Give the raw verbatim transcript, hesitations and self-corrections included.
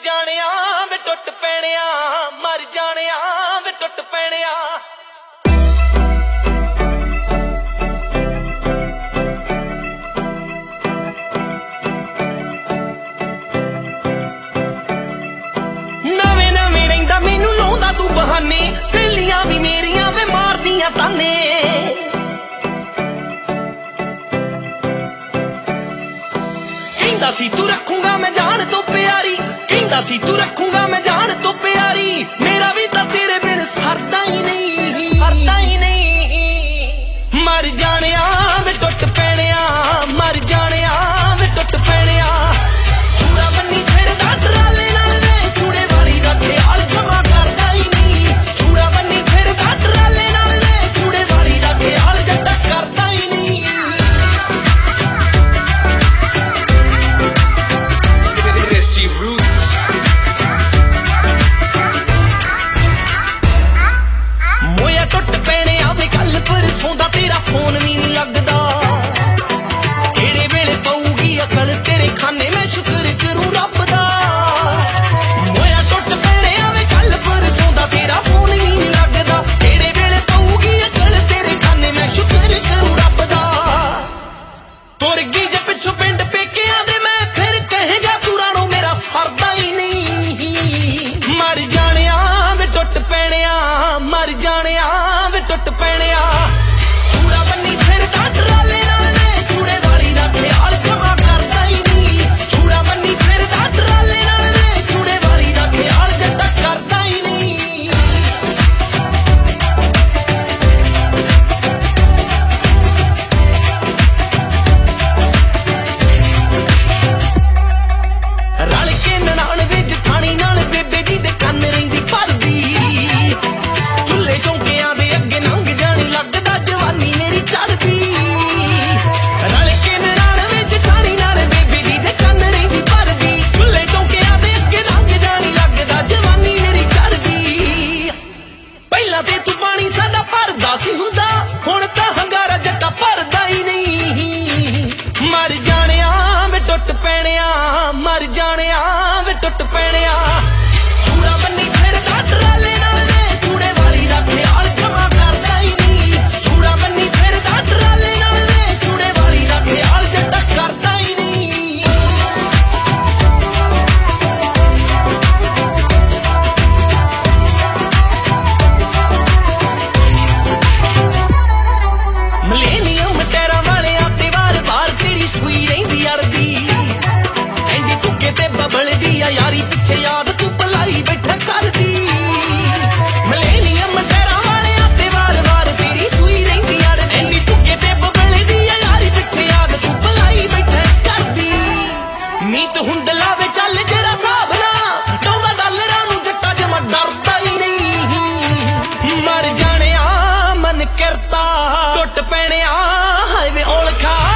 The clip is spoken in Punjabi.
ਜਾਣਿਆ ਵੇ ਟੁੱਟ ਪੈਣਿਆ, ਮਰ ਜਾਣਿਆ ਵੇ ਟੁੱਟ ਪੈਣਿਆ। ਨਵੇਂ ਨਵੇਂ ਰਹਿੰਦਾ ਮੈਨੂੰ ਲਾਉਂਦਾ ਤੂੰ ਬਹਾਨੇ, ਸਹੇਲੀਆਂ ਵੀ ਮੇਰੀਆਂ ਵੇ ਮਾਰਦੀਆਂ ਤਾਨੇ। ਕਹਿੰਦਾ ਸੀ ਤੂੰ ਰੱਖੂਗਾ ਮੈਂ ਜਾਨ ਤੋਂ ਪਿਆਰੀ, ਕਹਿੰਦਾ ਸੀ ਤੂੰ ਰੱਖੂਗਾ ਮੈਂ ਜਾਨ ਤੋਂ ਪਿਆਰੀ। ਮੇਰਾ ਵੀ ਤਾਂ ਤੇਰੇ ਬਿਨ ਸਰਦਾ ਹੀ ਨਹੀਂ, ਸਰਦਾ ਹੀ ਨਹੀਂ। ਮਰ ਜਾਣਿਆ ਵੇ ਟੁੱਟ ਪੈਣਿਆ, ਮਰ ਜਾਣਿਆ ਵੇ ਟੁੱਟ ਪੈਣਿਆ। ਚੂੜਾ ਬੰਨੀ ਫਿਰਦਾ ਟਰਾਲੇ ਨਾਲ ਵੇ, ਚੂੜੇ ਵਾਲੀ ਦਾ ਖਿਆਲ ਜਮਾ ਕਰਦਾ ਹੀ ਨਹੀਂ। ਚੂੜਾ ਬੰਨੀ ਫਿਰਦਾ ਟਰਾਲੇ ਨਾਲ ਵੇ, ਚੂੜੇ ਵਾਲੀ ਦਾ ਖਿਆਲ ਜੱਟਾ ਕਰਦਾ ਹੀ ਨਹੀਂ। ਮੋਇਆ ਟੁੱਟ ਪੈਣਿਆ ਵੇ ਕੱਲ ਪਰਸੋਂ ਦਾ, ਤੇਰਾ ਫੋਨ ਵੀ ਨਹੀਂ ਲੱਗਦਾ। ਕਿਹੜੇ ਵੇਲੇ ਪਊਗੀ ਅਕਲ ਤੇਰੇ ਖਾਨੇ, ਮੈਂ ਸ਼ੁਕਰ ਕਰੂੰ ਰੱਬ ਦਾ। ਮੋਇਆ ਟੁੱਟ ਪੈਣਿਆ ਵੇ ਕੱਲ ਪਰਸੋਂ ਦਾ, ਤੇਰਾ ਫੋਨ ਵੀ ਨਹੀਂ ਲੱਗਦਾ। ਕਿਹੜੇ ਵੇਲੇ ਪਊਗੀ ਅਕਲ ਤੇਰੇ ਖਾਨੇ, ਮੈਂ ਸ਼ੁਕਰ ਕਰੂੰ ਰੱਬ ਦਾ। ਤੁਰ ਗਈ ਜੇ ਪਿੱਛੋਂ ਪਿੰਡ ਪੇਕਿਆਂ ਦੇ, ਮੈਂ ਫਿਰ ਕਹੇਗਾ ਤੂੰ ਰਾਣੋ ਮੇਰਾ ਸਰਦਾ ਹੀ ਨਹੀਂ। ਮਰ ਜਾਣਿਆ ਵੇ ਟੁੱਟ ਪੈਣਿਆ, ਮਰ ਜਾਣਿਆ ਵੇ ਟੁੱਟ ਪੈਣਿਆ। ਚੂੜਾ ਬੰਨੀ ਫਿਰਦਾ ਟਰਾਲੇ ਨਾਲ ਵੇ, ਚੂੜੇ ਵਾਲੀ ਦਾ ਖਿਆਲ ਜਮਾ ਕਰਦਾ ਹੀ ਨਹੀਂ। ਚੂੜਾ ਬੰਨੀ ਫਿਰਦਾ ਟਰਾਲੇ ਨਾਲ ਵੇ, ਚੂੜੇ ਵਾਲੀ ਦਾ ਖਿਆਲ ਜੱਟਾ ਕਰਦਾ ਹੀ ਨਹੀਂ। ਰਲ ਕੇ ਨਨਾਣ ਵੇ ਜਠਾਣੀ ਨਾਲ, ਬੇਬੇ ਜੀ ਦੇ ਕੰਨ ਰਹਿੰਦੀ ਭਰਦੀ। ਚੁੱਲ੍ਹੇ ਚੌਂਕਿਆਂ ਦੇ ਅੱਗੇ ਲੰਘ ਜਾਣੀ, ਲੱਗਦਾ ਜਵਾਨੀ ਮੇਰੀ ਚੜ੍ਹਦੀ। ਰਲ ਕੇ ਨਨਾਣ ਵੇ ਜਠਾਣੀ ਨਾਲ, ਬੇਬੇ ਜੀ ਦੇ ਕੰਨ ਰਹਿੰਦੀ ਭਰਦੀ। ਚੁੱਲ੍ਹੇ ਚੌਂਕਿਆਂ ਦੇ ਅੱਗੇ ਲੰਘ ਜਾਣੀ, ਲੱਗਦਾ ਜਵਾਨੀ ਮੇਰੀ ਚੜ੍ਹਦੀ। ਪਹਿਲਾਂ ਤੇ ਤੂੰ ਪਾਣੀ ਸਾਡਾ ਭਰਦਾ ਸੀ ਹੁੰਦਾ, ਹੁਣ ਤਾਂ ਹੰਗਾਰਾ ਜੱਟਾ ਭਰਦਾ ਹੀ ਨਹੀਂ। ਮਰ ਜਾਣਿਆ ਵੇ ਟੁੱਟ ਪੈਣਿਆ, ਮਰ ਜਾਣਿਆ ਵੇ ਟੁੱਟ ਪੈਣਿਆ। ਚੂੜਾ ਬੰਨੀ ਫਿਰਦਾ ਟਰਾਲੇ ਨਾਲ ਵੇ, ਚੂੜੇ ਵਾਲੀ ਦਾ ਖਿਆਲ ਜਮਾ ਕਰਦਾ ਹੀ ਨਹੀਂ। ਚੂੜਾ ਬੰਨੀ ਫਿਰਦਾ ਟਰਾਲੇ ਨਾਲ ਵੇ, ਚੂੜੇ ਵਾਲੀ ਦਾ ਖਿਆਲ ਜੱਟਾ ਕਰਦਾ ਹੀ ਨਹੀਂ। ਮਲੇਨੀਅਮ ਟੈਰਾਂ ਵਾਲਿਆਂ ਤੇ ਵਾਰ ਵਾਰ ਤੇਰੀ ਸੂਈ ਰਹਿੰਦੀ ਅੜਦੀ। ਐਂਡੀ ਤੁੱਕੇ ਤੇ ਬਬਲਦੀ ਆ ਯਾਰੀ, ਪਿੱਛੇ ਯਾਦ ਤੂੰ ਭਲਾਈ ਬੈਠਾ ਕਰਦੀ। ਮਲੇਨੀਅਮ ਟੈਰਾਂ ਵਾਲਿਆਂ ਤੇ ਵਾਰ ਵਾਰ ਤੇਰੀ ਸੂਈ ਰਹਿੰਦੀ ਅੜਦੀ। ਐਂਡੀ ਤੁੱਕੇ ਤੇ ਬਬਲਦੀ ਆ ਯਾਰੀ, ਪਿੱਛੇ ਯਾਦ ਤੂੰ ਭਲਾਈ ਬੈਠਾ ਕਰਦੀ। ਮੀਤ ਹੁੰਦਲਾ ਵੇ ਚੱਲ ਜਰਾ ਹਿਸਾਬ ਨਾ, ਡੋਂਦਾ ਡਾਲਰਾਂ ਨੂੰ ਜੱਟਾ ਜਮਾ ਡਰਦਾ ਹੀ ਨਹੀਂ। ਮਰ ਜਾਣਿਆ ਮਨ ਕਰਤਾ ਟੁੱਟ ਪੈਣਿਆ, ਹਾਏ ਵੇ ਔਲਖਾ